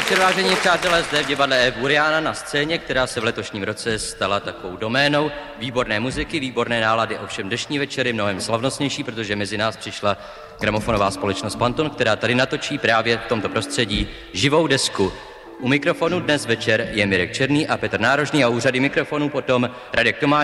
večer, vážení přátelé, zde v divadle Eve Buriana na scéně, která se v letošním roce stala takovou doménou výborné muziky, výborné nálady. Ovšem dnešní večer je mnohem slavnostnější, protože mezi nás přišla gramofonová společnost Panton, která tady natočí právě v tomto prostředí živou desku. U mikrofonu dnes večer je Mirek Černý a Petr Nárožný a u řady mikrofonů potom Radek Tomáš